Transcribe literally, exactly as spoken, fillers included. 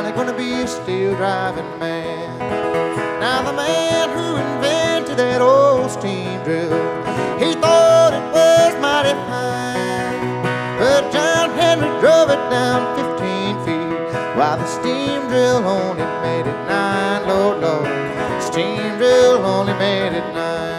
finally gonna be a steel driving man. Now the man who invented that old steam drill, he thought it was mighty fine, but John Henry drove it down fifteen feet, while the steam drill only made it nine. Lord, Lord, steam drill only made it nine.